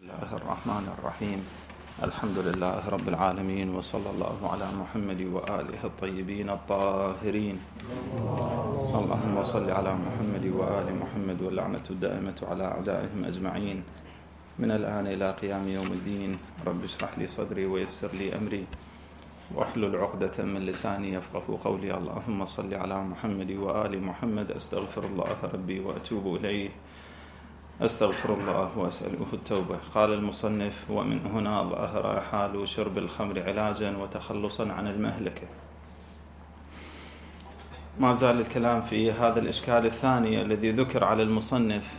الله الرحمن الرحيم. الحمد لله رب العالمين، وصلى الله على محمد وآله الطيبين الطاهرين. اللهم صل على محمد وآل محمد، واللعنة الدائمة على أعدائهم أجمعين من الآن إلى قيام يوم الدين. رب اشرح لي صدري ويسر لي أمري واحلل عقدة من لساني يفقه قولي. اللهم صل على محمد وآل محمد. أستغفر الله ربي وأتوب إليه، أستغفر الله وأسأله التوبة. قال المصنف: ومن هنا ظهر حال شرب الخمر علاجا وتخلصا عن المهلكة. ما زال الكلام في هذا الإشكال الثاني الذي ذكر على المصنف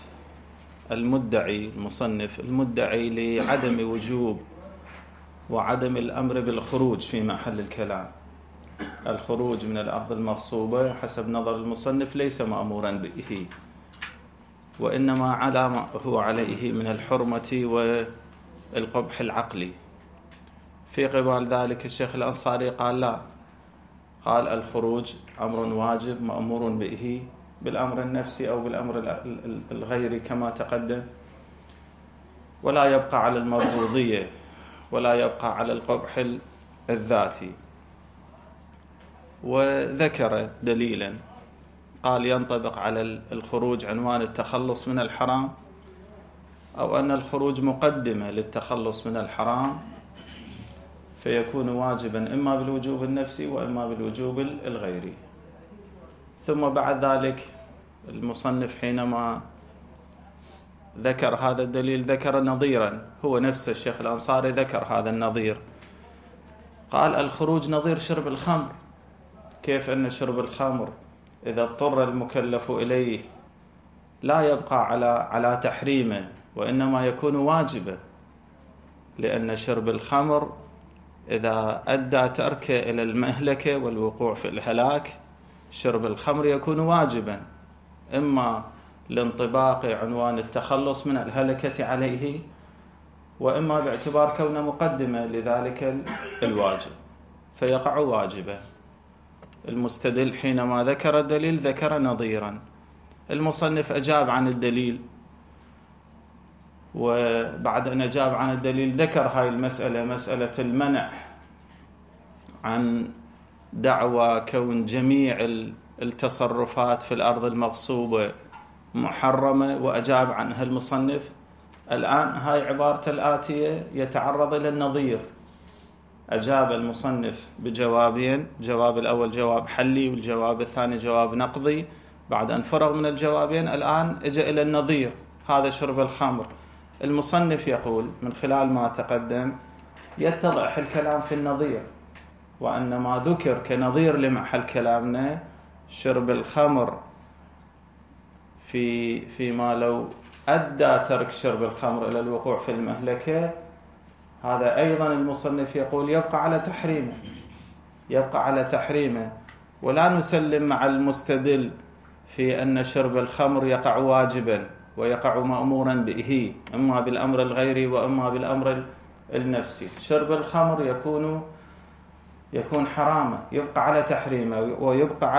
المدعي لعدم وجوب وعدم الأمر بالخروج في محل الكلام. الخروج من الأرض المغصوبة حسب نظر المصنف ليس مأمورا به، وإنما على ما هو عليه من الحرمة والقبح العقلي. في قبال ذلك الشيخ الأنصاري قال لا، قال الخروج أمر واجب مأمور به بالأمر النفسي أو بالأمر الغيري كما تقدم، ولا يبقى على المبغوضية ولا يبقى على القبح الذاتي. وذكر دليلا قال ينطبق على الخروج عنوان التخلص من الحرام، أو أن الخروج مقدمة للتخلص من الحرام، فيكون واجبا إما بالوجوب النفسي وإما بالوجوب الغيري. ثم بعد ذلك المصنف حينما ذكر هذا الدليل ذكر نظيرا، هو نفس الشيخ الأنصاري ذكر هذا النظير. قال الخروج نظير شرب الخمر. كيف أن شرب الخمر إذا اضطر المكلف إليه لا يبقى على تحريمه، وإنما يكون واجبا، لأن شرب الخمر إذا أدى تركه إلى المهلكة والوقوع في الهلاك، شرب الخمر يكون واجبا، إما لانطباق عنوان التخلص من الهلكة عليه، وإما باعتبار كونه مقدمة لذلك الواجب فيقع واجبا. المستدل حينما ذكر الدليل ذكر نظيرا. المصنف أجاب عن الدليل، وبعد أن أجاب عن الدليل ذكر هاي المسألة، مسألة المنع عن دعوى كون جميع التصرفات في الأرض المغصوبة محرمة، وأجاب عنها المصنف. الآن هاي عبارة الآتية يتعرض إلى النظير. أجاب المصنف بجوابين، الجواب الأول جواب حلي والجواب الثاني جواب نقضي. بعد أن فرغ من الجوابين الآن اجى إلى النظير، هذا شرب الخمر. المصنف يقول من خلال ما تقدم يتضح الكلام في النظير، وأن ما ذكر كنظير لمحل كلامنا شرب الخمر فيما لو أدى ترك شرب الخمر إلى الوقوع في المهلكة، هذا أيضا المصنف يقول يبقى على تحريمه. ولا نسلم مع المستدل في أن شرب الخمر يقع واجبا ويقع مأمورا به، إما بالأمر الغيري وإما بالأمر النفسي. شرب الخمر يكون حراما، يبقى على تحريمه، ويبقى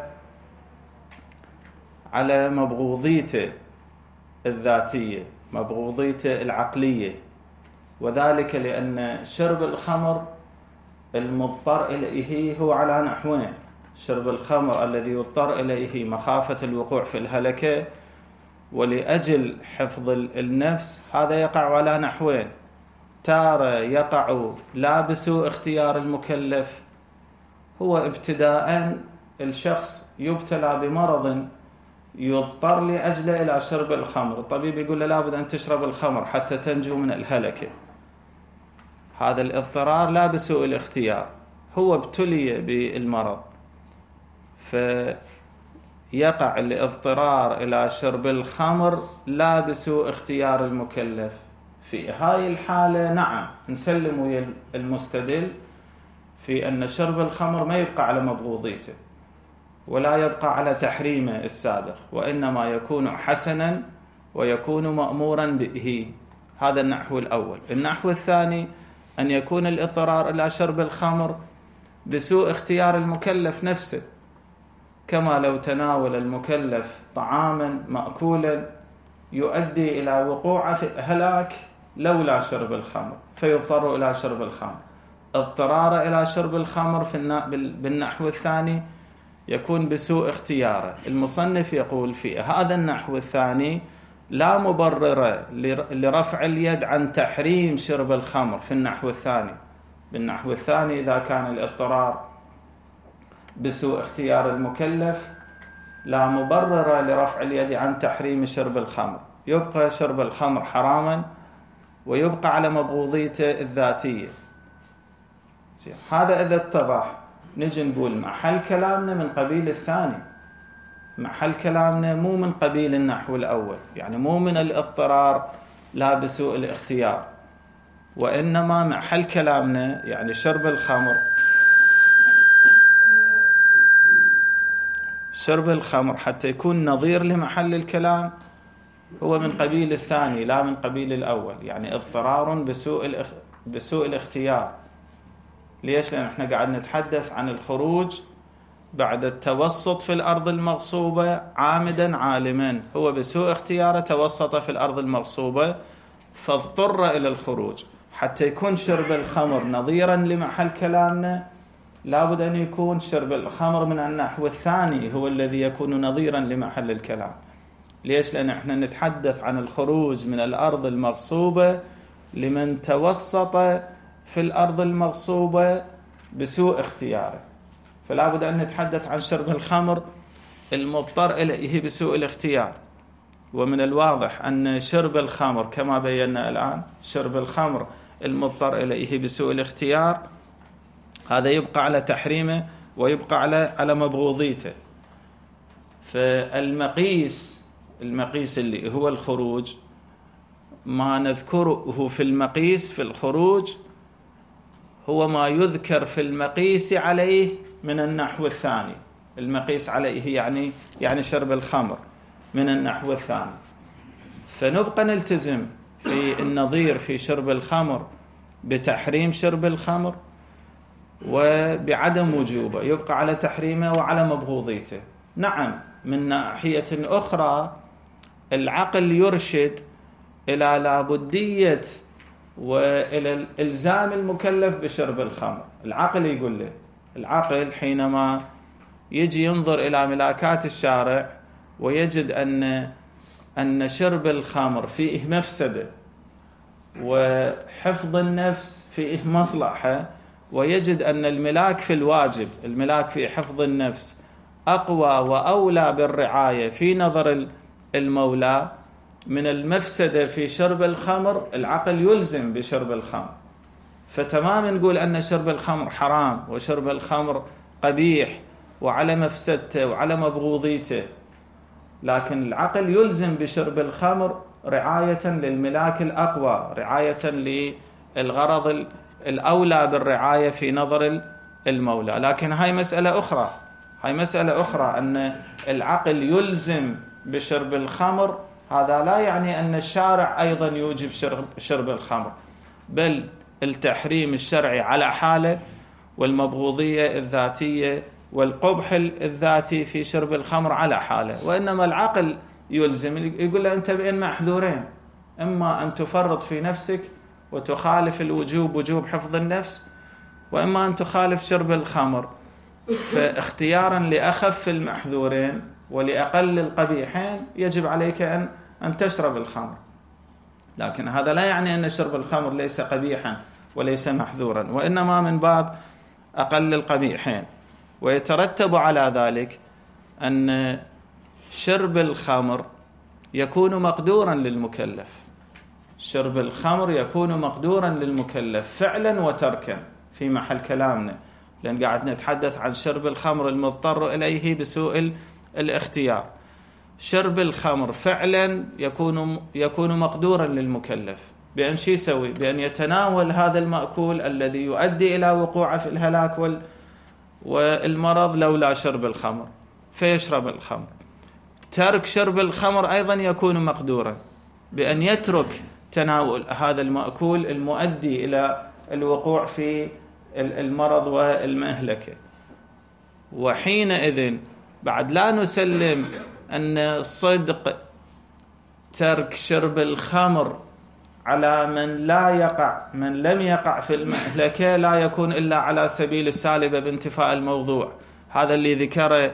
على مبغوضيته الذاتية، مبغوضيته العقلية. وذلك لأن شرب الخمر المضطر إليه هو على نحوين. شرب الخمر الذي يضطر إليه مخافة الوقوع في الهلكة ولأجل حفظ النفس، هذا يقع على نحوين. تارة يقع لا بسوء اختيار المكلف، هو ابتداء الشخص يبتلى بمرض يضطر لأجله إلى شرب الخمر، الطبيب يقول له لابد أن تشرب الخمر حتى تنجو من الهلكة. هذا الاضطرار لا بسوء الاختيار، هو ابتلي بالمرض، فيقع الاضطرار إلى شرب الخمر لا بسوء اختيار المكلف. في هاي الحالة نعم نسلم ويا المستدل في أن شرب الخمر ما يبقى على مبغوضيته ولا يبقى على تحريمه السابق، وإنما يكون حسنا ويكون مأمورا به. هذا النحو الأول. النحو الثاني أن يكون الاضطرار إلى شرب الخمر بسوء اختيار المكلف نفسه، كما لو تناول المكلف طعاما مأكولا يؤدي إلى وقوعه في الهلاك لولا شرب الخمر فيضطر إلى شرب الخمر. اضطرار إلى شرب الخمر بالنحو الثاني يكون بسوء اختياره. المصنف يقول في هذا النحو الثاني لا مبرر لرفع اليد عن تحريم شرب الخمر في النحو الثاني. بالنحو الثاني إذا كان الاضطرار بسوء اختيار المكلف لا مبرر لرفع اليد عن تحريم شرب الخمر، يبقى شرب الخمر حراما ويبقى على مبغوضيته الذاتية. هذا إذا اتضح. نجي نقول محل كلامنا من قبيل الثاني، محل كلامنا مو من قبيل النحو الأول، يعني مو من الاضطرار لا بسوء الاختيار، وإنما محل كلامنا يعني شرب الخمر حتى يكون نظير لمحل الكلام هو من قبيل الثاني لا من قبيل الأول، يعني اضطرار بسوء الاختيار. ليش؟ لأن احنا قاعد نتحدث عن الخروج بعد التوسط في الأرض المغصوبة عامدا عالما، هو بسوء اختياره توسط في الأرض المغصوبة فاضطر إلى الخروج. حتى يكون شرب الخمر نظيرا لمحل كلامنا لابد أن يكون شرب الخمر من النحو الثاني هو الذي يكون نظيرا لمحل الكلام. ليش؟ لأن احنا نتحدث عن الخروج من الأرض المغصوبة لمن توسط في الأرض المغصوبة بسوء اختياره، فلا بد أن نتحدث عن شرب الخمر المضطر إليه بسوء الاختيار. ومن الواضح أن شرب الخمر كما بينا الآن شرب الخمر المضطر إليه بسوء الاختيار هذا يبقى على تحريمه ويبقى على مبغوضيته. فالمقيس اللي هو الخروج، ما نذكره في المقيس في الخروج هو ما يذكر في المقيس عليه من النحو الثاني. المقيس عليه يعني شرب الخمر من النحو الثاني. فنبقى نلتزم في النظير في شرب الخمر بتحريم شرب الخمر وبعدم وجوبه، يبقى على تحريمه وعلى مبغوضيته. نعم، من ناحية أخرى العقل يرشد إلى لابدية وإلى الإلزام المكلف بشرب الخمر. العقل يقول له، العقل حينما يجي ينظر إلى ملاكات الشارع ويجد أن شرب الخمر فيه مفسدة وحفظ النفس فيه مصلحة، ويجد أن الملاك في الواجب، الملاك في حفظ النفس أقوى وأولى بالرعاية في نظر المولى من المفسدة في شرب الخمر، العقل يلزم بشرب الخمر. فتماما نقول أن شرب الخمر حرام وشرب الخمر قبيح وعلى مفسدته وعلى مبغوضيته، لكن العقل يلزم بشرب الخمر رعاية للملاك الأقوى، رعاية للغرض الأولى بالرعاية في نظر المولى. لكن هاي مسألة أخرى أن العقل يلزم بشرب الخمر، هذا لا يعني أن الشارع أيضا يوجب شرب الخمر، بل التحريم الشرعي على حاله والمبغوضية الذاتية والقبح الذاتي في شرب الخمر على حاله. وإنما العقل يلزم، يقول له أنت بين محذورين، إما أن تفرط في نفسك وتخالف الوجوب وجوب حفظ النفس، وإما أن تخالف شرب الخمر. فاختيارا لأخف المحذورين ولأقل القبيحين يجب عليك أن تشرب الخمر. لكن هذا لا يعني أن شرب الخمر ليس قبيحا وليس محذورا، وإنما من باب أقل القبيحين. ويترتب على ذلك أن شرب الخمر يكون مقدورا للمكلف، شرب الخمر يكون مقدورا للمكلف فعلا وتركا في محل كلامنا، لأن قاعد نتحدث عن شرب الخمر المضطر إليه بسوء الاختيار. شرب الخمر فعلا يكون مقدورا للمكلف بأن شي يسوي، بأن يتناول هذا المأكول الذي يؤدي إلى وقوعه في الهلاك والمرض لولا شرب الخمر فيشرب الخمر. ترك شرب الخمر أيضا يكون مقدورا بأن يترك تناول هذا المأكول المؤدي إلى الوقوع في المرض والمهلكة. وحينئذ بعد لا نسلم أن صدق ترك شرب الخمر على من لم يقع في المهلكة لا يكون إلا على سبيل السالبة بانتفاء الموضوع. هذا اللي ذكره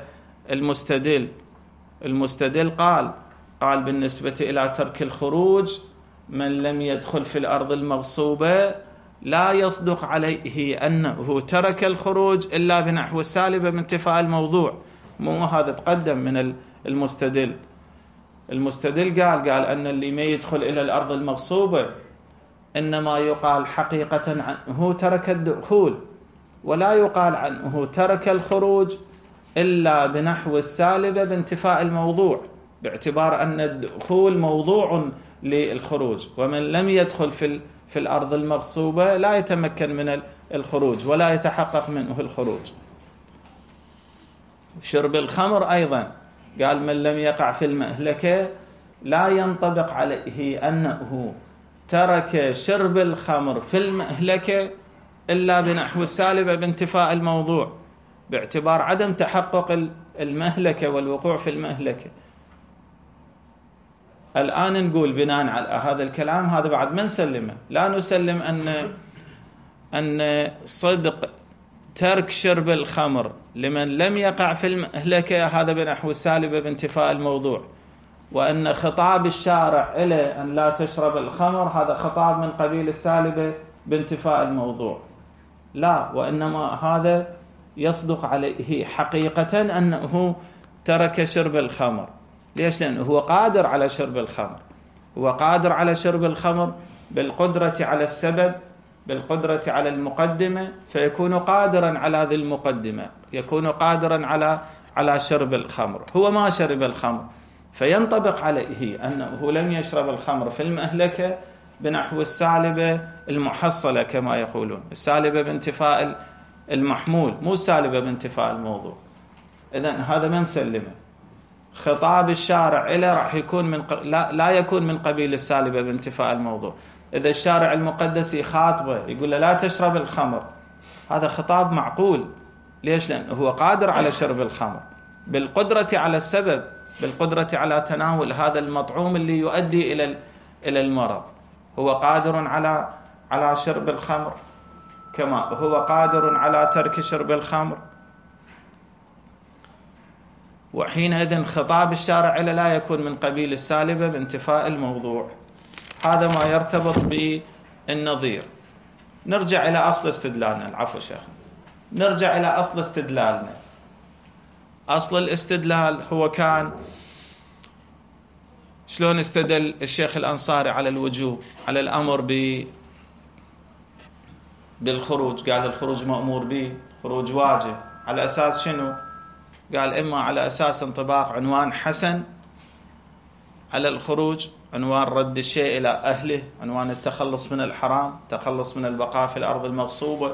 المستدل قال بالنسبة إلى ترك الخروج من لم يدخل في الأرض المغصوبة لا يصدق عليه أنه ترك الخروج إلا بنحو السالبة بانتفاء الموضوع. مو هذا تقدم من المستدل قال أن اللي ما يدخل إلى الأرض المغصوبة إنما يقال حقيقة عنه ترك الدخول، ولا يقال عنه ترك الخروج إلا بنحو السالبة بانتفاء الموضوع، باعتبار أن الدخول موضوع للخروج، ومن لم يدخل في الأرض المغصوبة لا يتمكن من الخروج ولا يتحقق منه الخروج. شرب الخمر أيضا قال من لم يقع في المهلكة لا ينطبق عليه أنه ترك شرب الخمر في المهلكة إلا بنحو السالبة بانتفاء الموضوع، باعتبار عدم تحقق المهلكة والوقوع في المهلكة. الآن نقول بناء على هذا الكلام هذا بعد ما نسلمه، لا نسلم أن صدق ترك شرب الخمر لمن لم يقع في المهلكة هذا بنحو السالبة بانتفاء الموضوع، وأن خطاب الشارع إلى أن لا تشرب الخمر هذا خطاب من قبيل السالبة بانتفاء الموضوع. لا، وإنما هذا يصدق عليه حقيقة أنه ترك شرب الخمر. ليش؟ لأنه هو قادر على شرب الخمر، هو قادر على شرب الخمر بالقدرة على السبب، بالقدرة على المقدمة، فيكون قادرا على ذي المقدمة، يكون قادرا على شرب الخمر. هو ما شرب الخمر، فينطبق عليه أنه لم يشرب الخمر في المهلكة بنحو السالبة المحصلة كما يقولون، السالبة بانتفاء المحمول، مو السالبة بانتفاء الموضوع. إذن هذا ما نسلمه. خطاب الشارع إلى راح يكون لا يكون من قبيل السالبة بانتفاء الموضوع. إذا الشارع المقدس يخاطبه يقول له لا تشرب الخمر، هذا خطاب معقول. ليش؟ لأنه هو قادر على شرب الخمر بالقدرة على السبب، بالقدرة على تناول هذا المطعوم اللي يؤدي إلى المرض. هو قادر على شرب الخمر كما هو قادر على ترك شرب الخمر، وحينئذ خطاب الشارع لا يكون من قبيل السالبة بانتفاء الموضوع. هذا ما يرتبط بالنظير. نرجع إلى أصل استدلالنا. العفو شيخ. نرجع إلى أصل استدلالنا. أصل الاستدلال هو كان شلون استدل الشيخ الأنصاري على الوجوب، على الأمر بالخروج. قال الخروج مأمور به، خروج واجب. على أساس شنو؟ قال إما على أساس انطباق عنوان حسن على الخروج، عنوان رد الشيء إلى أهله، عنوان التخلص من الحرام، التخلص من البقاء في الأرض المغصوبة،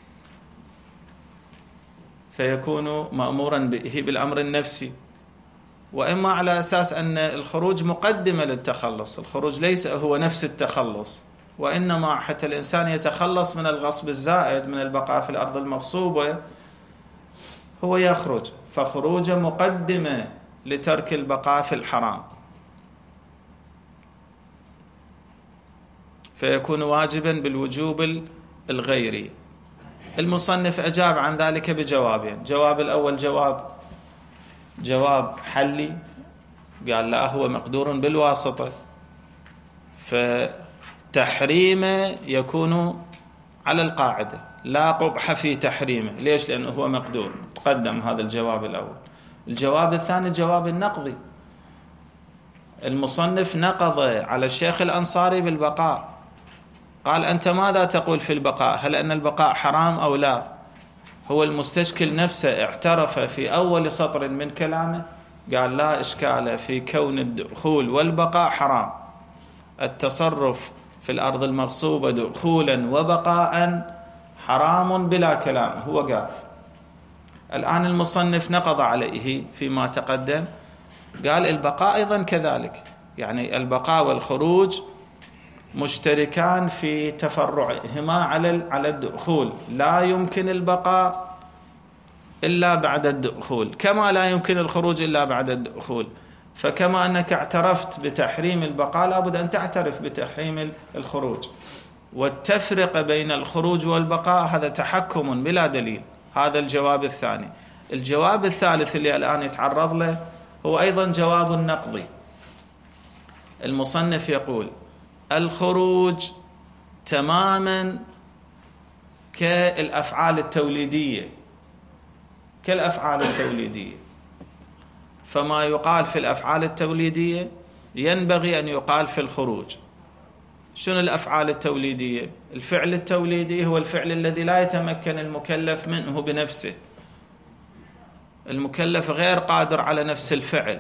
فيكون مأمورا به بالأمر النفسي. وإما على أساس أن الخروج مقدمة للتخلص، الخروج ليس هو نفس التخلص، وإنما حتى الإنسان يتخلص من الغصب الزائد من البقاء في الأرض المغصوبة هو يخرج، فخروجه مقدمة لترك البقاء في الحرام، فيكون واجبا بالوجوب الغيري. المصنف أجاب عن ذلك بجوابين. جواب الأول جواب حلي، قال لا هو مقدور بالواسطة، فتحريمه يكون على القاعدة، لا قبح في تحريمه. ليش؟ لأنه هو مقدور. تقدم هذا الجواب الأول. الجواب الثاني جواب النقضي. المصنف نقض على الشيخ الأنصاري بالبقاء، قال أنت ماذا تقول في البقاء؟ هل أن البقاء حرام أو لا؟ هو المستشكل نفسه اعترف في أول سطر من كلامه، قال لا إشكال في كون الدخول والبقاء حرام، التصرف في الأرض المغصوبة دخولا وبقاء حرام بلا كلام. هو قال. الآن المصنف نقض عليه فيما تقدم، قال البقاء أيضا كذلك، يعني البقاء والخروج مشتركان في تفرعهما على الدخول، لا يمكن البقاء إلا بعد الدخول، كما لا يمكن الخروج إلا بعد الدخول. فكما أنك اعترفت بتحريم البقاء لابد أن تعترف بتحريم الخروج. والتفرقة بين الخروج والبقاء هذا تحكم بلا دليل. هذا الجواب الثاني. الجواب الثالث اللي الآن يتعرض له هو أيضا جواب نقضي. المصنف يقول الخروج تماما كالأفعال التوليدية، كالأفعال التوليدية، فما يقال في الأفعال التوليدية ينبغي أن يقال في الخروج. شنو الأفعال التوليدية؟ الفعل التوليدي هو الفعل الذي لا يتمكن المكلف منه بنفسه. المكلف غير قادر على نفس الفعل،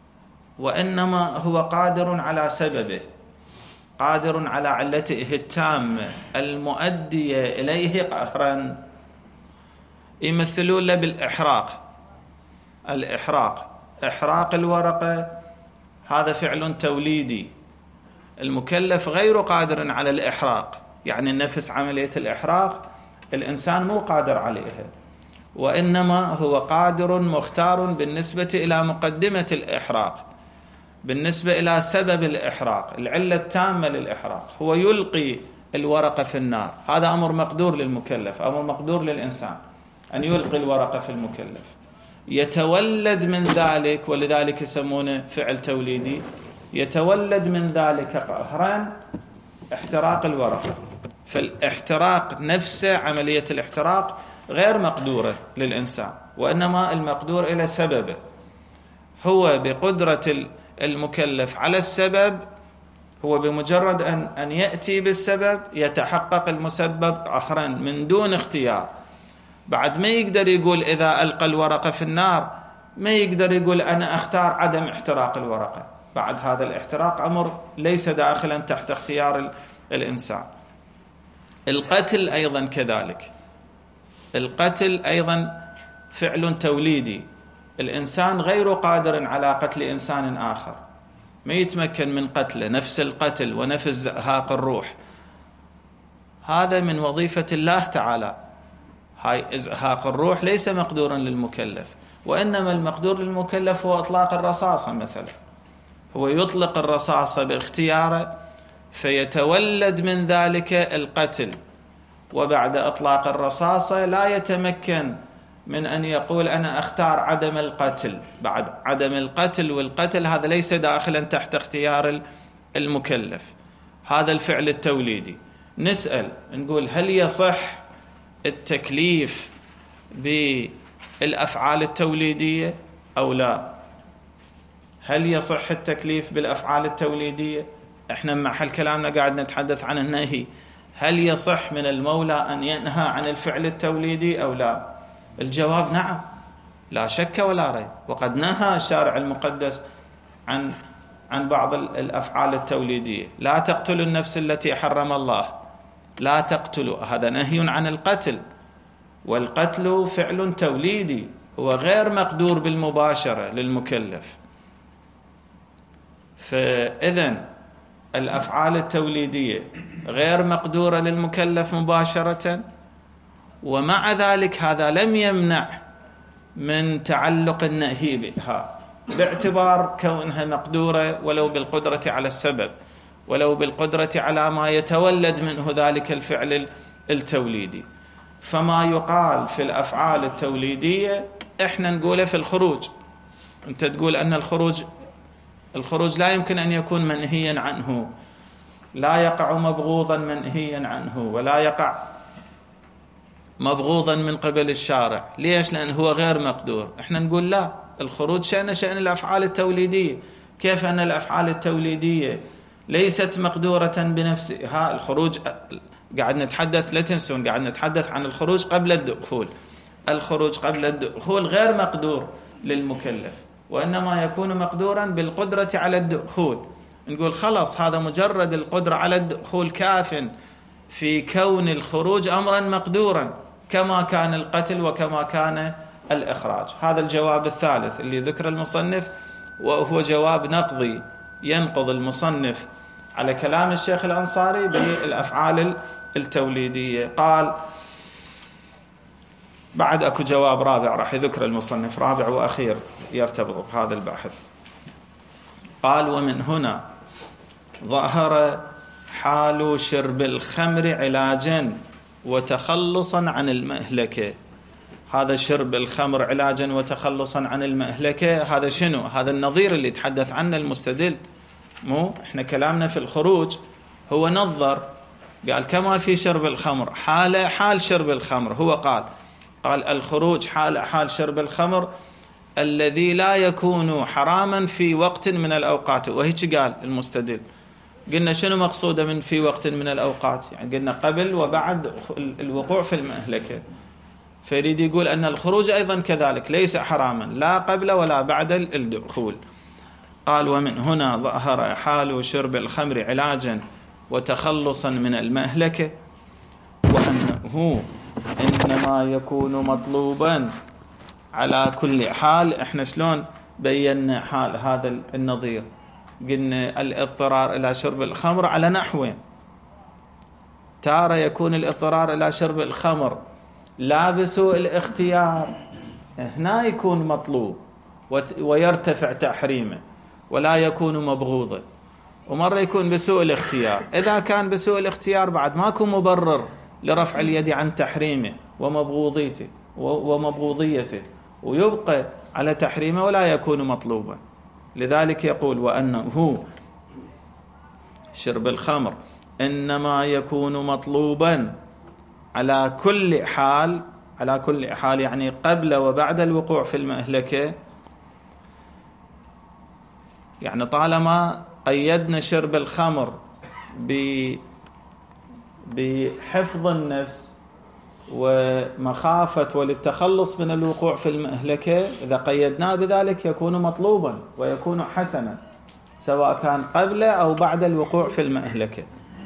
وإنما هو قادر على سببه، قادر على علته التامة المؤدية إليه قهرا. يمثلون له بالإحراق. الإحراق، إحراق الورقة، هذا فعل توليدي. المكلف غير قادر على الإحراق، يعني نفس عملية الإحراق الإنسان مو قادر عليها، وإنما هو قادر مختار بالنسبة إلى مقدمة الإحراق، بالنسبة إلى سبب الإحراق، العلة التامة للإحراق. هو يلقي الورقة في النار، هذا أمر مقدور للمكلف، أمر مقدور للإنسان أن يلقي الورقة في المكلف. يتولد من ذلك، ولذلك يسمونه فعل توليدي، يتولد من ذلك قهرا احتراق الورقة. فالاحتراق نفسه، عملية الاحتراق غير مقدورة للإنسان، وإنما المقدور إلى سببه. هو بقدرة المكلف على السبب، هو بمجرد أن يأتي بالسبب يتحقق المسبب قهرا من دون اختيار. بعد ما يقدر يقول إذا ألقى الورقة في النار، ما يقدر يقول أنا أختار عدم احتراق الورقة. بعد هذا الاحتراق أمر ليس داخلا تحت اختيار الإنسان. القتل أيضا كذلك. القتل أيضا فعل توليدي. الإنسان غير قادر على قتل إنسان آخر، ما يتمكن من قتله، نفس القتل ونفس زهاق الروح. هذا من وظيفة الله تعالى. هاي إزهاق الروح ليس مقدورا للمكلف، وإنما المقدور للمكلف هو إطلاق الرصاصة مثلا. هو يطلق الرصاصة باختياره فيتولد من ذلك القتل، وبعد إطلاق الرصاصة لا يتمكن من أن يقول أنا أختار عدم القتل. بعد عدم القتل والقتل هذا ليس داخلا تحت اختيار المكلف. هذا الفعل التوليدي. نسأل نقول هل يصح التكليف بالأفعال التوليدية أو لا؟ هل يصح التكليف بالأفعال التوليدية؟ احنا محل كلامنا قاعد نتحدث عن النهي. هل يصح من المولى أن ينهى عن الفعل التوليدي أو لا؟ الجواب نعم، لا شك ولا ريب. وقد نهى الشارع المقدس عن بعض الأفعال التوليدية. لا تقتلوا النفس التي حرم الله، لا تقتلوا، هذا نهي عن القتل. والقتل فعل توليدي، هو غير مقدور بالمباشرة للمكلف. فإذن الأفعال التوليدية غير مقدورة للمكلف مباشرة، ومع ذلك هذا لم يمنع من تعلق النهي بها، باعتبار كونها مقدورة ولو بالقدرة على السبب، ولو بالقدرة على ما يتولد منه ذلك الفعل التوليدي. فما يقال في الأفعال التوليدية إحنا نقوله في الخروج. أنت تقول أن الخروج لا يمكن أن يكون منهيا عنه، لا يقع مبغوضا منهيا عنه، ولا يقع مبغوضا من قبل الشارع. ليش؟ لأنه هو غير مقدور. احنا نقول لا، الخروج شأن الأفعال التوليدية. كيف أن الأفعال التوليدية ليست مقدورة بنفسها؟ الخروج قاعد نتحدث، لا تنسون قاعد نتحدث عن الخروج قبل الدخول. الخروج قبل الدخول غير مقدور للمكلف، وإنما يكون مقدورا بالقدرة على الدخول. نقول خلاص هذا مجرد القدرة على الدخول كاف في كون الخروج أمرا مقدورا، كما كان القتل وكما كان الإخراج. هذا الجواب الثالث اللي ذكر المصنف، وهو جواب نقضي ينقض المصنف على كلام الشيخ الأنصاري بالأفعال التوليدية. قال بعد أكو جواب رابع راح يذكر المصنف، رابع وأخير يرتبط بهذا البحث. قال ومن هنا ظهر حال شرب الخمر علاجا وتخلصا عن المهلكة. هذا شرب الخمر علاجا وتخلصا عن المهلكة، هذا شنو؟ هذا النظير اللي يتحدث عنه المستدل. مو احنا كلامنا في الخروج هو نظر، قال كما في شرب الخمر حال شرب الخمر، هو قال الخروج حال شرب الخمر الذي لا يكون حراما في وقت من الأوقات. وهيك قال المستدل. قلنا شنو مقصوده من في وقت من الأوقات؟ يعني قلنا قبل وبعد الوقوع في المهلكة، فيريد يقول أن الخروج أيضا كذلك ليس حراما لا قبل ولا بعد الدخول. قال ومن هنا ظهر حال شرب الخمر علاجا وتخلصا من المهلكة، وأنه إنما يكون مطلوبا على كل حال. احنا شلون بينا حال هذا النظير؟ قلنا الاضطرار إلى شرب الخمر على نحوين. تارة يكون الاضطرار إلى شرب الخمر لا بسوء الاختيار، هنا يكون مطلوب ويرتفع تحريمه ولا يكون مبغوضا، ومرة يكون بسوء الاختيار. إذا كان بسوء الاختيار بعد ماكو مبرر لرفع اليد عن تحريمه ومبغوضيته ويبقى على تحريمه ولا يكون مطلوبا. لذلك يقول وأنه شرب الخمر إنما يكون مطلوبا على كل حال. على كل حال يعني قبل وبعد الوقوع في المهلكة. يعني طالما قيدنا شرب الخمر بحفظ النفس ومخافة وللتخلص من الوقوع في المهلكة، إذا قيدناه بذلك يكون مطلوبا ويكون حسنا سواء كان قبل أو بعد الوقوع في المهلكة.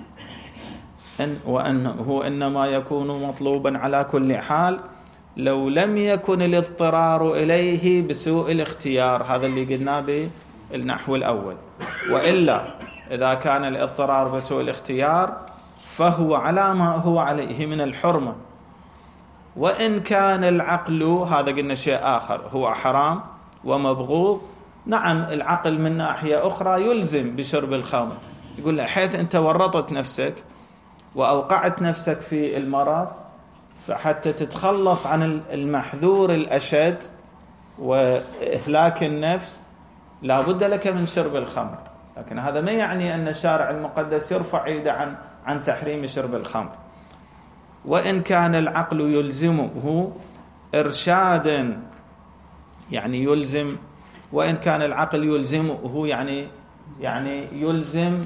وأنه إنما يكون مطلوبا على كل حال لو لم يكن الاضطرار إليه بسوء الاختيار، هذا اللي قلناه بالنحو الأول. وإلا إذا كان الاضطرار بسوء الاختيار فهو على ما هو عليه من الحرمة. وإن كان العقل، هذا قلنا شيء آخر، هو حرام ومبغوض. نعم العقل من ناحية أخرى يلزم بشرب الخمر، يقول له حيث أنت ورطت نفسك وأوقعت نفسك في المرض، فحتى تتخلص عن المحذور الأشد وإهلاك النفس لا بد لك من شرب الخمر. لكن هذا ما يعني أن الشارع المقدس يرفع يده عن تحريم شرب الخمر. وإن كان العقل يلزمه إرشادا، يعني يلزم، وإن كان العقل يلزمه يعني يلزم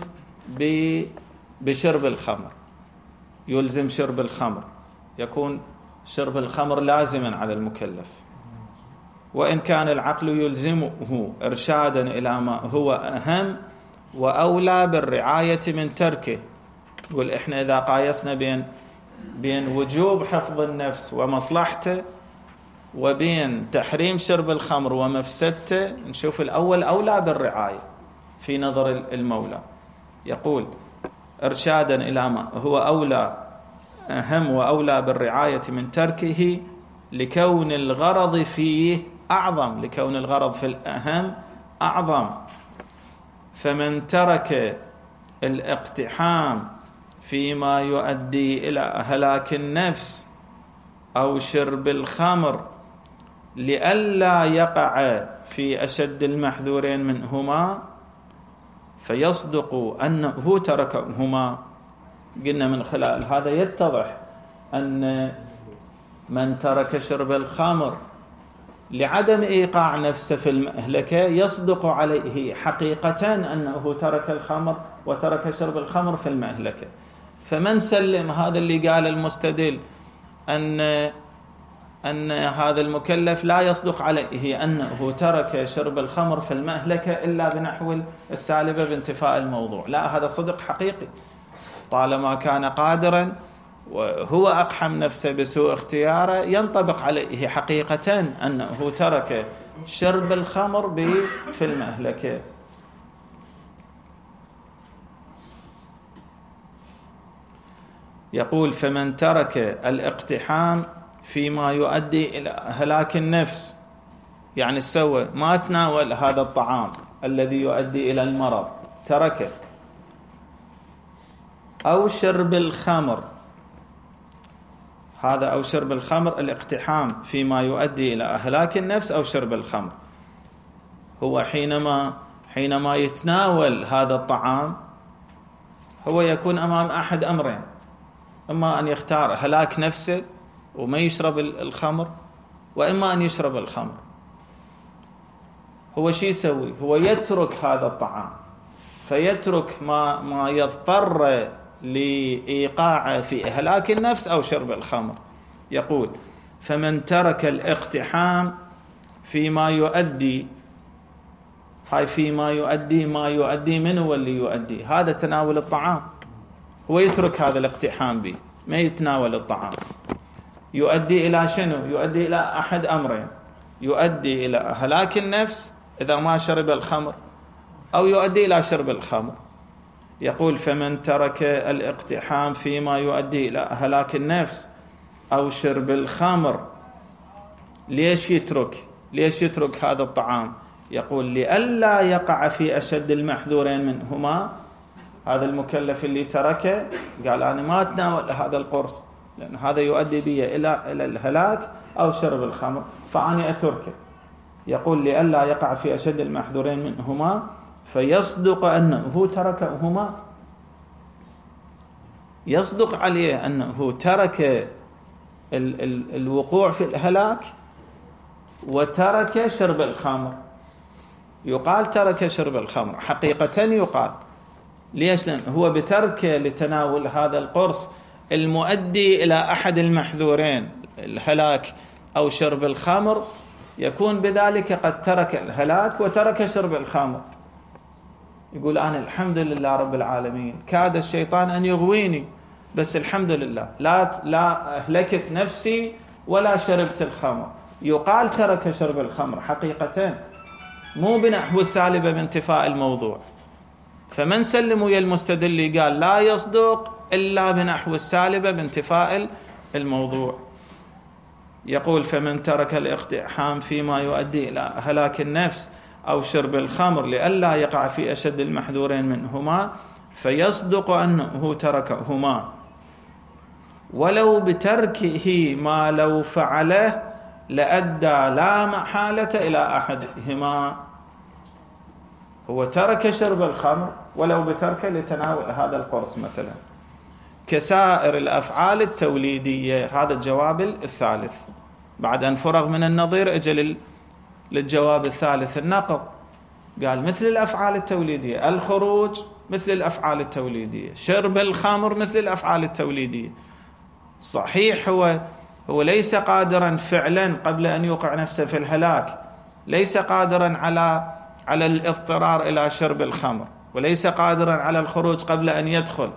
بشرب الخمر، يلزم شرب الخمر، يكون شرب الخمر لازما على المكلف. وإن كان العقل يلزمه إرشادا إلى ما هو أهم وأولى بالرعاية من تركه. يقول إحنا إذا قايسنا بين وجوب حفظ النفس ومصلحته وبين تحريم شرب الخمر ومفسدته، نشوف الأول أولى بالرعاية في نظر المولى. يقول إرشادا إلى ما هو أولى أهم وأولى بالرعاية من تركه لكون الغرض فيه أعظم، لكون الغرض في الأهم أعظم. فمن ترك الاقتحام فيما يؤدي إلى هلاك النفس أو شرب الخمر لئلا يقع في أشد المحذورين منهما فيصدق أنه تركهما. قلنا من خلال هذا يتضح أن من ترك شرب الخمر لعدم إيقاع نفسه في المهلكة يصدق عليه حقيقة أنه ترك الخمر وترك شرب الخمر في المهلكة. فمن سلم هذا اللي قال المستدل أن هذا المكلف لا يصدق عليه أنه ترك شرب الخمر في المهلكة إلا بنحو السالبة بانتفاء الموضوع، لا، هذا صدق حقيقي طالما كان قادرا وهو أقحم نفسه بسوء اختياره، ينطبق عليه حقيقة أنه ترك شرب الخمر في المهلكة. يقول فمن ترك الاقتحام فيما يؤدي إلى هلاك النفس، يعني سوى ما تناول هذا الطعام الذي يؤدي إلى المرض تركه، أو شرب الخمر، هذا أو شرب الخمر الاقتحام فيما يؤدي إلى إهلاك النفس أو شرب الخمر. هو حينما يتناول هذا الطعام هو يكون أمام أحد أمرين، إما أن يختار هلاك نفسه وما يشرب الخمر، وإما أن يشرب الخمر. هو شو يسوي؟ هو يترك هذا الطعام، فيترك ما يضطر لإيقاعه في إهلاك النفس أو شرب الخمر. يقول: فمن ترك الاقتحام فيما يؤدي، هاي فيما يؤدي، ما يؤدي من هو اللي يؤدي؟ هذا تناول الطعام، هو يترك هذا الاقتحام به، ما يتناول الطعام. يؤدي إلى شنو؟ يؤدي إلى أحد أمرين: يؤدي إلى هلاك النفس إذا ما شرب الخمر، أو يؤدي إلى شرب الخمر. يقول: فمن ترك الاقتحام فيما يؤدي إلى هلاك النفس أو شرب الخمر. ليش يترك هذا الطعام؟ يقول: لئلا يقع في أشد المحذورين منهما. هذا المكلف اللي تركه قال: أنا ما أتناول هذا القرص لأن هذا يؤدي بي إلى الهلاك أو شرب الخمر، فأنا أتركه. يقول: لئلا يقع في أشد المحذورين منهما فيصدق أنه تركهما، يصدق عليه أنه ترك الوقوع في الهلاك وترك شرب الخمر. يقال ترك شرب الخمر، حقيقة يقال. ليش؟ لأن هو بتركه لتناول هذا القرص المؤدي إلى أحد المحذورين، الهلاك أو شرب الخمر، يكون بذلك قد ترك الهلاك وترك شرب الخمر. يقول: أنا الحمد لله رب العالمين، كاد الشيطان أن يغويني، بس الحمد لله لا أهلكت نفسي ولا شربت الخمر. يقال ترك شرب الخمر حقيقة، مو بنحو السالبة بانتفاء الموضوع. فمن سلم ويا المستدل قال لا يصدق إلا بنحو السالبة بانتفاء الموضوع. يقول: فمن ترك الاقتحام فيما يؤدي إلى هلاك النفس أو شرب الخمر لئلا يقع في أشد المحذورين منهما فيصدق أنه تركهما، ولو بتركه ما لو فعله لأدى لا محالة إلى أحدهما. هو ترك شرب الخمر ولو بتركه لتناول هذا القرص مثلا، كسائر الأفعال التوليدية. هذا الجواب الثالث. بعد أن فرغ من النظير أجل للجواب الثالث النقض. قال: مثل الأفعال التوليدية، الخروج مثل الأفعال التوليدية، شرب الخمر مثل الأفعال التوليدية. صحيح هو ليس قادرا فعلا قبل أن يوقع نفسه في الهلاك، ليس قادرا على الاضطرار إلى شرب الخمر، وليس قادرا على الخروج قبل أن يدخل،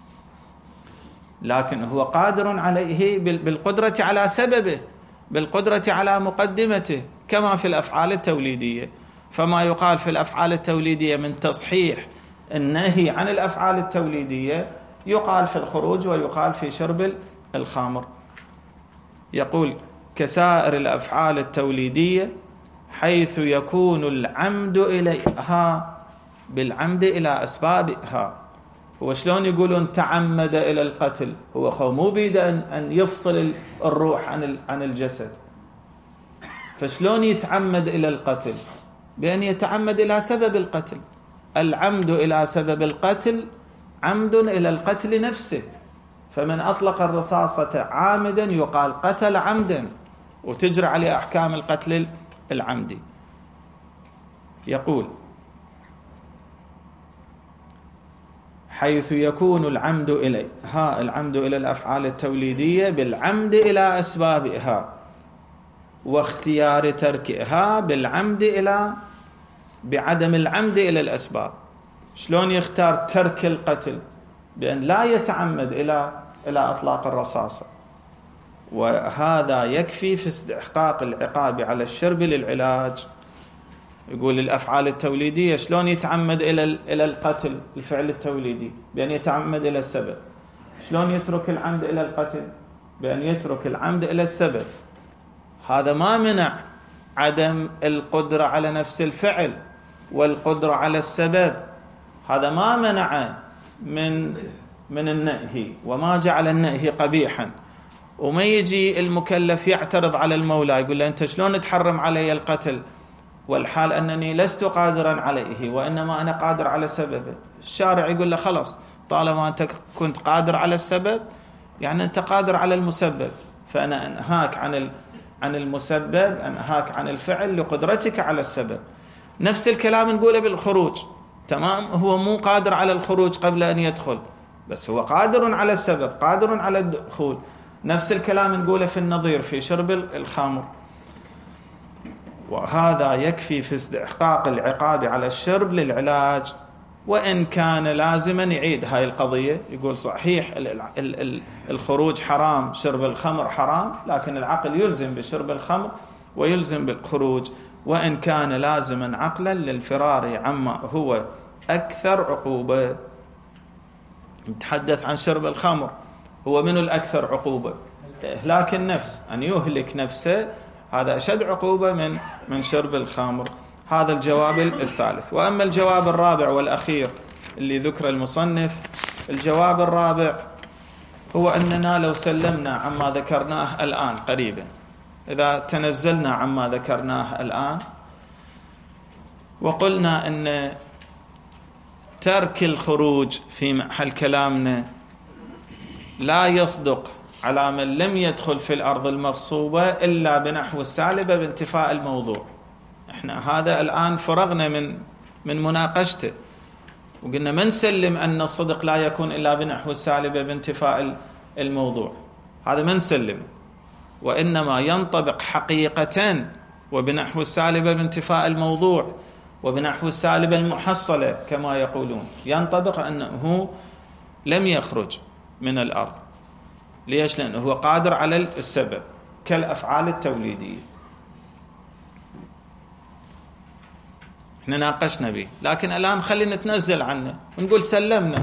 لكن هو قادر عليه بالقدرة على سببه، بالقدرة على مقدمته، كما في الأفعال التوليدية. فما يقال في الأفعال التوليدية من تصحيح النهي عن الأفعال التوليدية يقال في الخروج ويقال في شرب الخمر. يقول: كسائر الأفعال التوليدية حيث يكون العمد إليها بالعمد إلى أسبابها. هو شلون يقولون تعمد إلى القتل؟ هو مو بيد أن يفصل الروح عن الجسد، فشلون يتعمد إلى القتل؟ بأن يتعمد إلى سبب القتل. العمد إلى سبب القتل عمد إلى القتل نفسه، فمن أطلق الرصاصة عامدا يقال قتل عمدا، وتجرى عليه أحكام القتل العمدي. يقول: حيث يكون العمد إليها، العمد إلى الأفعال التوليدية بالعمد إلى أسبابها، واختيار تركها بالعمد بعدم العمد إلى الأسباب. شلون يختار ترك القتل؟ بأن لا يتعمد إلى أطلاق الرصاصة، وهذا يكفي في استحقاق العقاب على الشرب للعلاج. يقول الأفعال التوليدية شلون يتعمد إلى القتل، الفعل التوليدي، بأن يتعمد إلى السبب. شلون يترك العمد إلى القتل؟ بأن يترك العمد إلى السبب. هذا ما منع عدم القدرة على نفس الفعل، والقدرة على السبب، هذا ما منع من النهي وما جعل النهي قبيحا. وما يجي المكلف يعترض على المولى يقول له أنت شلون تحرم علي القتل والحال أنني لست قادرا عليه وإنما أنا قادر على سببه. الشارع يقول له خلاص، طالما أنت كنت قادر على السبب يعني أنت قادر على المسبب، فأنا أنهاك عن المسبب، أنهاك عن الفعل لقدرتك على السبب. نفس الكلام نقوله بالخروج، تمام، هو مو قادر على الخروج قبل أن يدخل، بس هو قادر على السبب، قادر على الدخول. نفس الكلام نقوله في النظير، في شرب الخمر. وهذا يكفي في استحقاق العقاب على الشرب للعلاج، وإن كان لازما يعيد هاي القضية، يقول صحيح الخروج حرام، شرب الخمر حرام، لكن العقل يلزم بشرب الخمر ويلزم بالخروج، وإن كان لازما عقلا للفرار عما هو أكثر عقوبة. نتحدث عن شرب الخمر، هو منه الأكثر عقوبة؟ إهلاك النفس، أن يهلك نفسه، هذا أشد عقوبة من شرب الخمر. هذا الجواب الثالث. وأما الجواب الرابع والأخير اللي ذكر المصنف، الجواب الرابع هو أننا لو سلمنا عما ذكرناه الآن قريبا، إذا تنزلنا عما ذكرناه الآن وقلنا أن ترك الخروج في محل كلامنا لا يصدق على من لم يدخل في الأرض المغصوبة إلا بنحو السالبة بانتفاء الموضوع. احنا هذا الآن فرغنا من مناقشته، وقلنا ما نسلم أن الصدق لا يكون إلا بنحو السالبة بانتفاء الموضوع، هذا ما نسلم، وإنما ينطبق حقيقة وبنحو السالبة بانتفاء الموضوع وبنحو السالبة المحصلة كما يقولون، ينطبق أنه لم يخرج من الأرض. ليش؟ لأنه هو قادر على السبب كالأفعال التوليدية. احنا ناقشنا به، لكن الآن خلينا نتنزل عنه ونقول سلمنا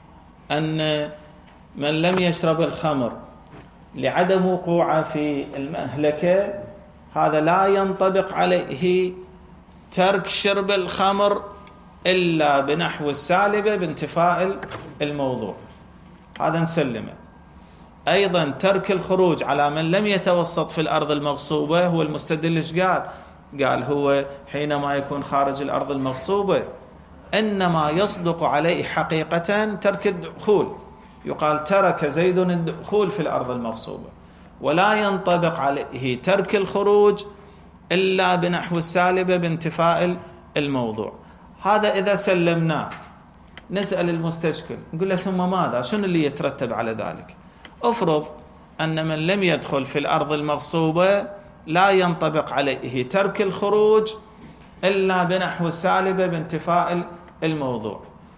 أن من لم يشرب الخمر لعدم وقوعه في المهلكة هذا لا ينطبق عليه ترك شرب الخمر إلا بنحو السالبة بانتفاء الموضوع، هذا نسلمه. أيضا ترك الخروج على من لم يتوسط في الأرض المغصوبة، هو المستدل ايش قال هو حينما يكون خارج الأرض المغصوبة إنما يصدق عليه حقيقة ترك الدخول، يقال ترك زيد الدخول في الأرض المغصوبة، ولا ينطبق عليه ترك الخروج إلا بنحو السالبة بانتفاء الموضوع. هذا إذا سلمناه نسأل المستشكل نقول له ثم ماذا؟ شنو اللي يترتب على ذلك؟ افرض أن من لم يدخل في الأرض المغصوبة لا ينطبق عليه ترك الخروج إلا بنحو السالبة بانتفاء الموضوع،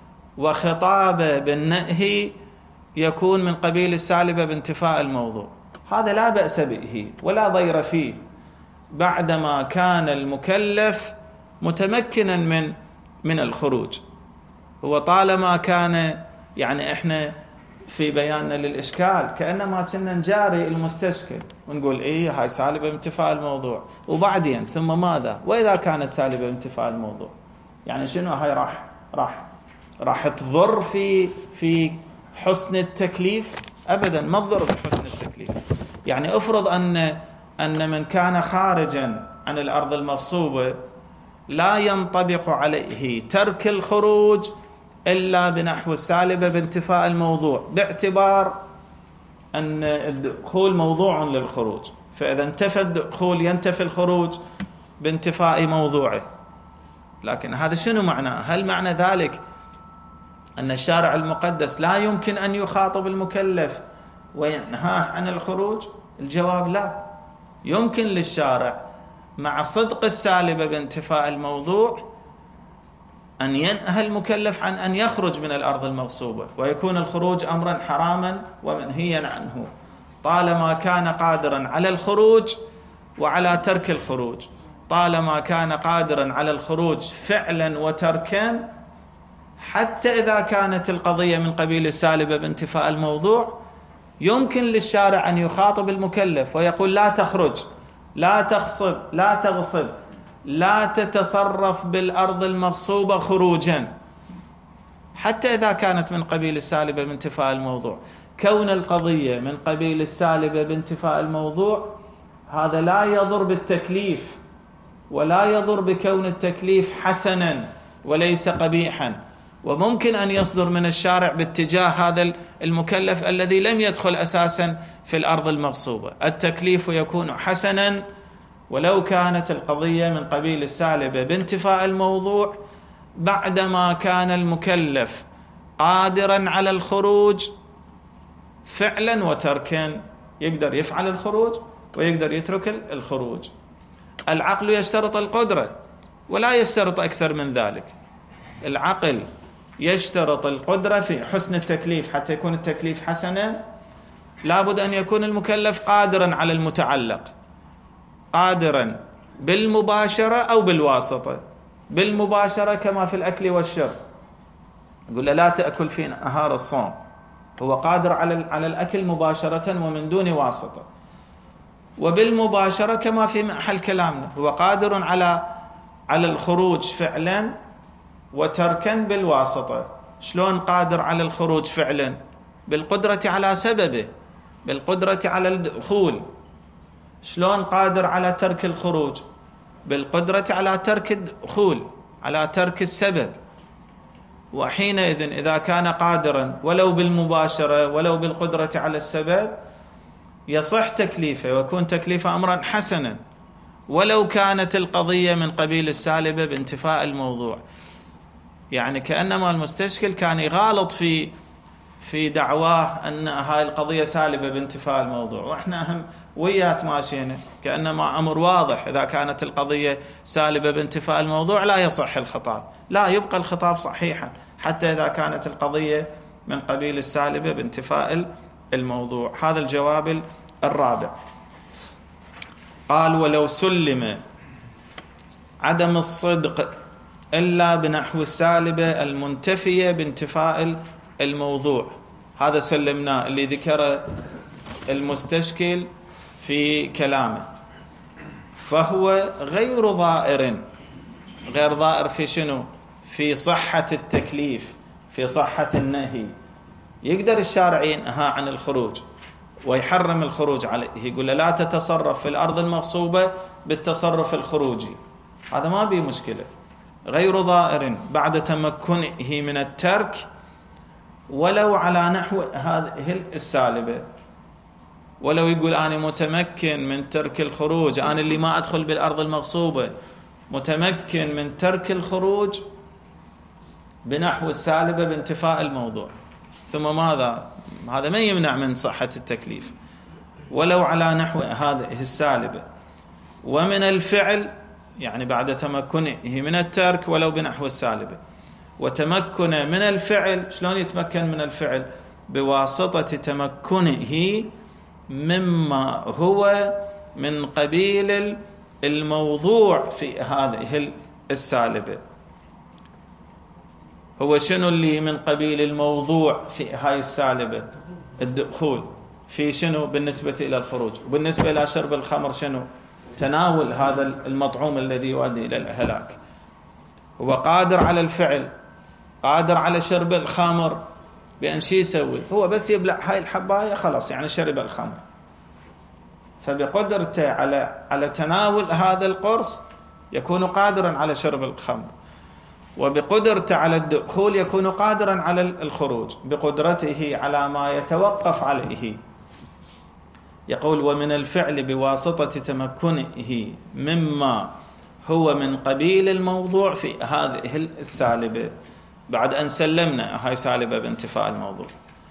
وخطابه بالنهي يكون من قبيل السالبة بانتفاء الموضوع، هذا لا بأس به ولا ضير فيه بعدما كان المكلف متمكنا من الخروج. هو طالما كان، يعني احنا في بياننا للإشكال كأنما كنا نجاري المستشكل ونقول إيه هاي سالبة بانتفاء الموضوع، وبعدين ثم ماذا؟ وإذا كانت سالبة بانتفاء الموضوع يعني شنو؟ هاي راح تضر في حسن التكليف؟ أبدا ما تضر في حسن التكليف. يعني افرض أن من كان خارجا عن الأرض المغصوبة لا ينطبق عليه ترك الخروج إلا بنحو السالبة بانتفاء الموضوع، باعتبار أن الدخول موضوع للخروج، فإذا انتفى الدخول ينتفي الخروج بانتفاء موضوعه. لكن هذا شنو معناه؟ هل معنى ذلك أن الشارع المقدس لا يمكن أن يخاطب المكلف وينهاه عن الخروج؟ الجواب لا، يمكن للشارع مع صدق السالبة بانتفاء الموضوع أن ينهى المكلف عن أن يخرج من الأرض المغصوبة، ويكون الخروج أمرا حراما ومنهيا عنه طالما كان قادرا على الخروج وعلى ترك الخروج. طالما كان قادرا على الخروج فعلا وتركا، حتى إذا كانت القضية من قبيل السالبة بانتفاء الموضوع يمكن للشارع أن يخاطب المكلف ويقول لا تخرج، لا تغصب لا تتصرف بالأرض المغصوبة خروجا حتى إذا كانت من قبيل السالبة بانتفاء الموضوع. كون القضية من قبيل السالبة بانتفاء الموضوع هذا لا يضر بالتكليف، ولا يضر بكون التكليف حسنا وليس قبيحا، وممكن أن يصدر من الشارع باتجاه هذا المكلف الذي لم يدخل أساسا في الأرض المغصوبة. التكليف يكون حسنا ولو كانت القضية من قبيل السالبة بانتفاء الموضوع، بعدما كان المكلف قادرا على الخروج فعلا وتركا، يقدر يفعل الخروج ويقدر يترك الخروج. العقل يشترط القدرة ولا يشترط أكثر من ذلك. العقل يشترط القدرة في حسن التكليف، حتى يكون التكليف حسنا لابد أن يكون المكلف قادرا على المتعلق، قادرا بالمباشرة أو بالواسطة. بالمباشرة كما في الأكل والشرب، يقول له لا تأكل في نهار الصوم، هو قادر على الأكل مباشرة ومن دون واسطة. وبالمباشرة كما في محل كلامنا، هو قادر على الخروج فعلا وتركا بالواسطة. شلون قادر على الخروج فعلا؟ بالقدرة على سببه، بالقدرة على الدخول. شلون قادر على ترك الخروج؟ بالقدرة على ترك الدخول، على ترك السبب. وحينئذ إذا كان قادرا ولو بالمباشرة ولو بالقدرة على السبب يصح تكليفه ويكون تكليفه أمرا حسنا، ولو كانت القضية من قبيل السالبة بانتفاء الموضوع. يعني كأنما المستشكل كان يغالط في دعواه أن هاي القضية سالبة بانتفاء الموضوع، وإحنا هم ويات ماشيين كأنما أمر واضح. إذا كانت القضية سالبة بانتفاء الموضوع لا يصح الخطاب، لا يبقى الخطاب صحيحا حتى إذا كانت القضية من قبيل السالبة بانتفاء الموضوع. هذا الجواب الرابع. قال ولو سلم عدم الصدق إلا بنحو السالبة المنتفية بانتفاء الموضوع، هذا سلمناه اللي ذكر المستشكل في كلامه، فهو غير ضائر. غير ضائر في شنو؟ في صحة التكليف، في صحة النهي. يقدر الشارع ينهى عن الخروج ويحرم الخروج عليه، يقول له لا تتصرف في الأرض المغصوبة بالتصرف الخروجي، هذا ما بيه مشكلة. غير ضائر بعد تمكنه من الترك ولو على نحو هذه السالبة. ولو يقول أنا متمكن من ترك الخروج، أنا اللي ما أدخل بالأرض المغصوبة متمكن من ترك الخروج بنحو السالبة بانتفاء الموضوع، ثم ماذا؟ هذا ما يمنع من صحة التكليف. ولو على نحو هذه السالبة ومن الفعل، يعني بعد تمكنه من الترك ولو بنحو السالبة، وتمكنه من الفعل. شلون يتمكن من الفعل؟ بواسطة تمكنه مما هو من قبيل الموضوع في هذه السالبة. هو شنو اللي من قبيل الموضوع في هاي السالبة؟ الدخول في شنو بالنسبة إلى الخروج، وبالنسبة إلى شرب الخمر شنو؟ تناول هذا المطعوم الذي يؤدي إلى الهلاك. هو قادر على الفعل، قادر على شرب الخمر بأن شي يسوي؟ هو بس يبلع هاي الحباية خلاص يعني شرب الخمر. فبقدرته على تناول هذا القرص يكون قادرا على شرب الخمر، وبقدرته على الدخول يكون قادرا على الخروج بقدرته على ما يتوقف عليه. يقول ومن الفعل بواسطة تمكنه مما هو من قبيل الموضوع في هذه السالبة، بعد أن سلمنا هاي سالبة بانتفاء الموضوع.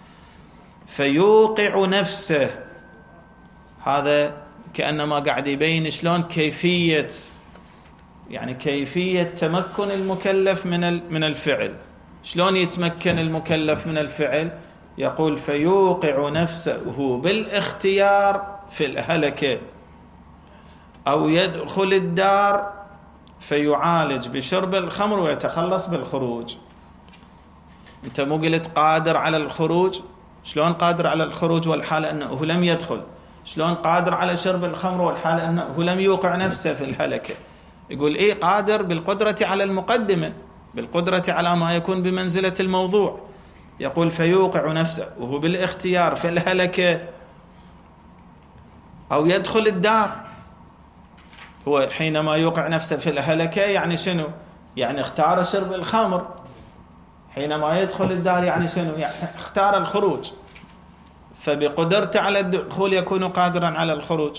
فيوقع نفسه، هذا كأنما قاعد يبين شلون كيفية، يعني كيفية تمكن المكلف من الفعل. شلون يتمكن المكلف من الفعل؟ يقول فيوقع نفسه بالاختيار في الهلكة، أو يدخل الدار فيعالج بشرب الخمر ويتخلص بالخروج. أنت مو قلت قادر على الخروج؟ شلون قادر على الخروج والحال أنه لم يدخل؟ شلون قادر على شرب الخمر والحال أنه لم يوقع نفسه في الهلكة؟ يقول إيه قادر بالقدرة على المقدمة، بالقدرة على ما يكون بمنزلة الموضوع. يقول فيوقع نفسه وهو بالاختيار في الهلكة أو يدخل الدار. هو حينما يوقع نفسه في الهلكة يعني شنو؟ يعني اختار شرب الخمر. حينما يدخل الدار يعني شنو؟ يعني اختار الخروج، فبقدرته على الدخول يكون قادرا على الخروج،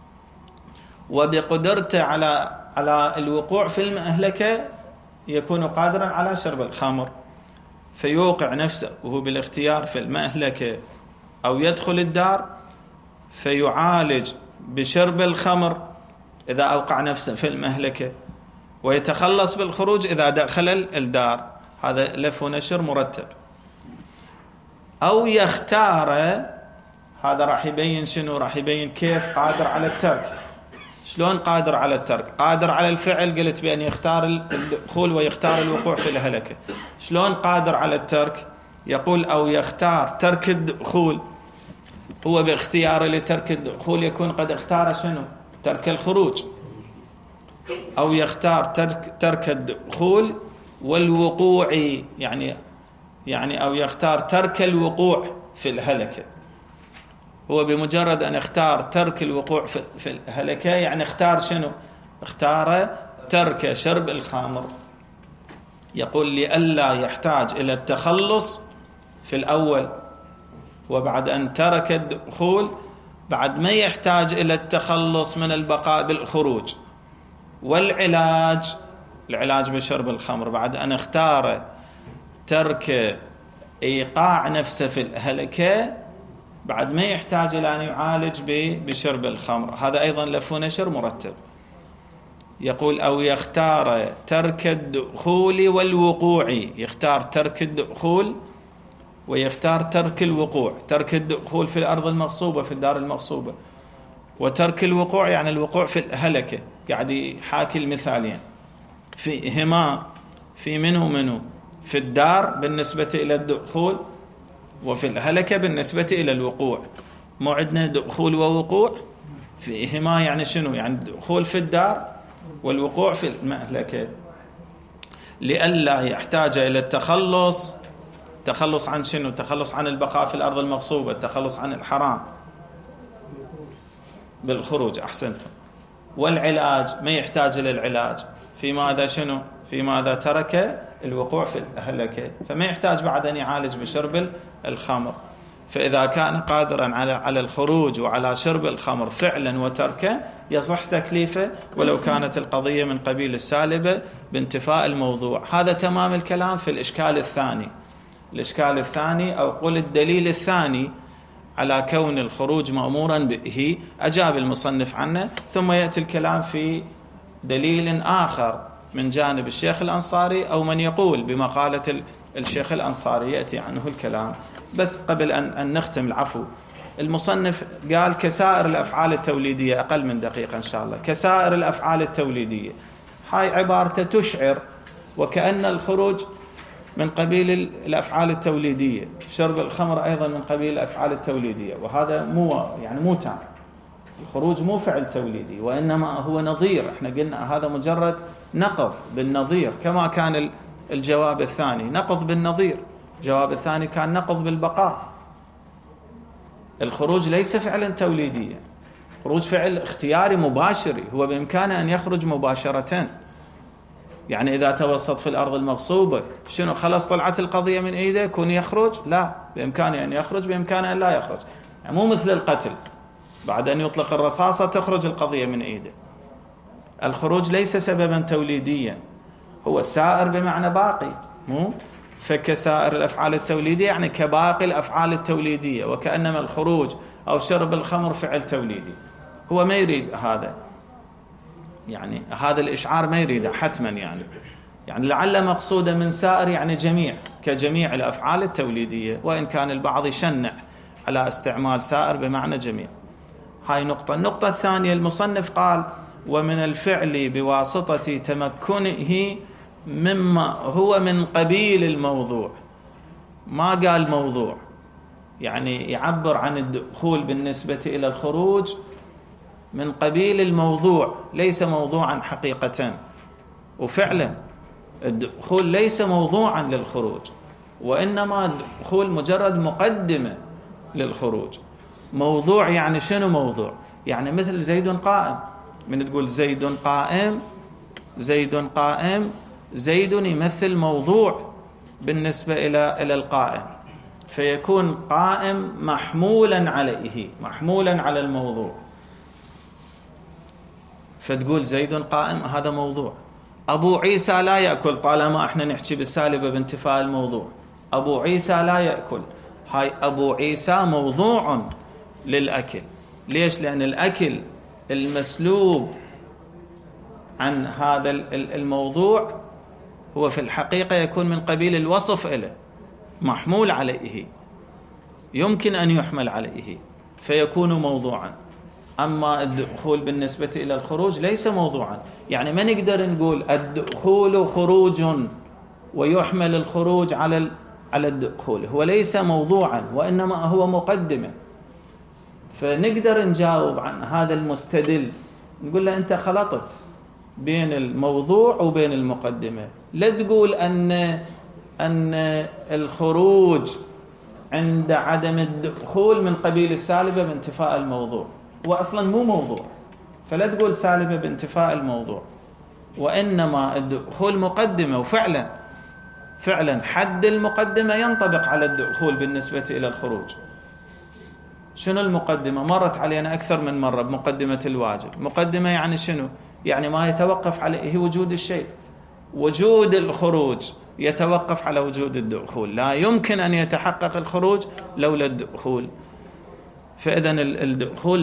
وبقدرته على الوقوع في المهلكة يكون قادرا على شرب الخمر. فيوقع نفسه وهو بالاختيار في المهلكة أو يدخل الدار، فيعالج بشرب الخمر إذا أوقع نفسه في المهلكة، ويتخلص بالخروج إذا دخل الدار. هذا لف ونشر مرتب. أو يختار، هذا راح يبين شنو؟ راح يبين كيف قادر على الترك. شلون قادر على الترك؟ قادر على الفعل، قلت بأن يختار الدخول ويختار الوقوع في الهلكة. شلون قادر على الترك؟ يقول أو يختار ترك الدخول. هو باختياره لترك الدخول يكون قد اختار شنو؟ ترك الخروج. أو يختار ترك الدخول والوقوع، يعني أو يختار ترك الوقوع في الهلكة. هو بمجرد أن اختار ترك الوقوع في الهلكة يعني اختار شنو؟ اختار ترك شرب الخمر. يقول لئلا يحتاج إلى التخلص في الأول، وبعد أن ترك الدخول بعد ما يحتاج إلى التخلص من البقاء بالخروج. والعلاج، العلاج بشرب الخمر بعد أن اختار ترك إيقاع نفسه في الهلكة بعد ما يحتاج إلى أن يعالج بشرب الخمر. هذا أيضا لف ونشر مرتب. يقول أو يختار ترك الدخول والوقوع. يختار ترك الدخول ويختار ترك الوقوع. ترك الدخول في الأرض المغصوبة، في الدار المغصوبة، وترك الوقوع يعني الوقوع في الهلكة. قاعد يحاكي المثالين فيهما في منه في الدار بالنسبة إلى الدخول، وفي الهلكة بالنسبة إلى الوقوع. مو عندنا دخول ووقوع فيهما، يعني شنو؟ يعني الدخول في الدار والوقوع في المهلكة. لئلا يحتاج إلى التخلص. تخلص عن شنو؟ تخلص عن البقاء في الأرض المغصوبة، التخلص عن الحرام بالخروج. أحسنتم. والعلاج ما يحتاج إلى العلاج في ماذا شنو؟ في ماذا ترك الوقوع في الهلكة، فما يحتاج بعد أن يعالج بشرب الخمر. فإذا كان قادرا على الخروج وعلى شرب الخمر فعلا وتركه يصح تكليفه، ولو كانت القضية من قبيل السالبة بانتفاء الموضوع. هذا تمام الكلام في الإشكال الثاني. الإشكال الثاني أو قل الدليل الثاني على كون الخروج مأمورا به أجاب المصنف عنه، ثم يأتي الكلام في دليل آخر من جانب الشيخ الأنصاري أو من يقول بمقالة الشيخ الأنصاري يأتي عنه الكلام. بس قبل أن نختم، العفو، المصنف قال كسائر الأفعال التوليدية، أقل من دقيقة إن شاء الله، كسائر الأفعال التوليدية. هاي عبارته تشعر وكأن الخروج من قبيل الأفعال التوليدية، شرب الخمر أيضا من قبيل الأفعال التوليدية، وهذا مو تام. الخروج مو فعل توليدي وإنما هو نظير. احنا قلنا هذا مجرد نقض بالنظير، كما كان الجواب الثاني نقض بالنظير. الجواب الثاني كان نقض بالبقاء. الخروج ليس فعلا توليديا، خروج فعل اختياري مباشري، هو بإمكانه أن يخرج مباشرة. يعني إذا توسط في الأرض المغصوبة شنو؟ خلاص طلعت القضية من إيده يكون يخرج؟ لا، بإمكانه أن يخرج، بإمكانه أن لا يخرج. يعني مو مثل القتل، بعد أن يطلق الرصاصة تخرج القضية من إيده. الخروج ليس سببا توليديا، هو سائر بمعنى باقي، مو فكسائر الأفعال التوليدية يعني كباقي الأفعال التوليدية، وكأنما الخروج أو شرب الخمر فعل توليدي. هو ما يريد هذا، يعني هذا الإشعار ما يريده حتما. يعني لعل مقصوده من سائر يعني جميع، كجميع الأفعال التوليدية، وإن كان البعض يشنع على استعمال سائر بمعنى جميع. هاي نقطة. النقطة الثانية، المصنف قال ومن الفعل بواسطة تمكنه مما هو من قبيل الموضوع. ما قال موضوع، يعني يعبر عن الدخول بالنسبة إلى الخروج من قبيل الموضوع، ليس موضوعا حقيقة. وفعلا الدخول ليس موضوعا للخروج، وإنما الدخول مجرد مقدمة للخروج. موضوع يعني شنو موضوع؟ يعني مثل زيد قائم، من تقول زيد قائم، زيد قائم، زيد يمثل موضوع بالنسبة إلى القائم، فيكون قائم محمولا عليه، محمولا على الموضوع، فتقول زيد قائم، هذا موضوع. أبو عيسى لا يأكل، طالما احنا نحكي بالسالبة بانتفاء الموضوع، أبو عيسى لا يأكل، هاي أبو عيسى موضوع للأكل. ليش؟ لأن الأكل المسلوب عن هذا الموضوع هو في الحقيقة يكون من قبيل الوصف له، محمول عليه، يمكن أن يحمل عليه فيكون موضوعا. أما الدخول بالنسبة إلى الخروج ليس موضوعا، يعني ما نقدر نقول الدخول خروج ويحمل الخروج على الدخول، هو ليس موضوعا وإنما هو مقدمة. فنقدر نجاوب عن هذا المستدل، نقول له أنت خلطت بين الموضوع وبين المقدمة. لا تقول أن الخروج عند عدم الدخول من قبيل السالبة بانتفاء الموضوع، هو أصلا مو موضوع، فلا تقول سالبة بانتفاء الموضوع، وإنما الدخول مقدمة. وفعلا حد المقدمة ينطبق على الدخول بالنسبة إلى الخروج. شنو المقدمة؟ مرت علينا أكثر من مرة بمقدمة الواجب. مقدمة يعني شنو؟ يعني ما يتوقف عليه وجود الشيء. وجود الخروج يتوقف على وجود الدخول، لا يمكن أن يتحقق الخروج لولا الدخول. فإذن الدخول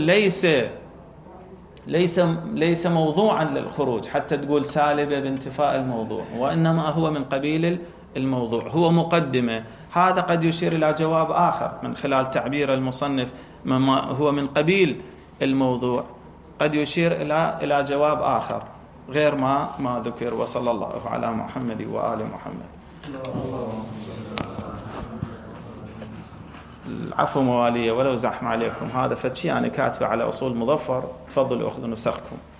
ليس موضوعا للخروج حتى تقول سالبة بانتفاء الموضوع، وإنما هو من قبيل الموضوع، هو مقدمة. هذا قد يشير إلى جواب آخر من خلال تعبير المصنف، ما هو من قبيل الموضوع قد يشير إلى جواب آخر غير ما ذكر. وصلى الله على محمد وآل محمد. العفو موالية ولو زحم عليكم، هذا فتشي أنا كاتبه على أصول مظفر، تفضلوا أخذوا نسخكم.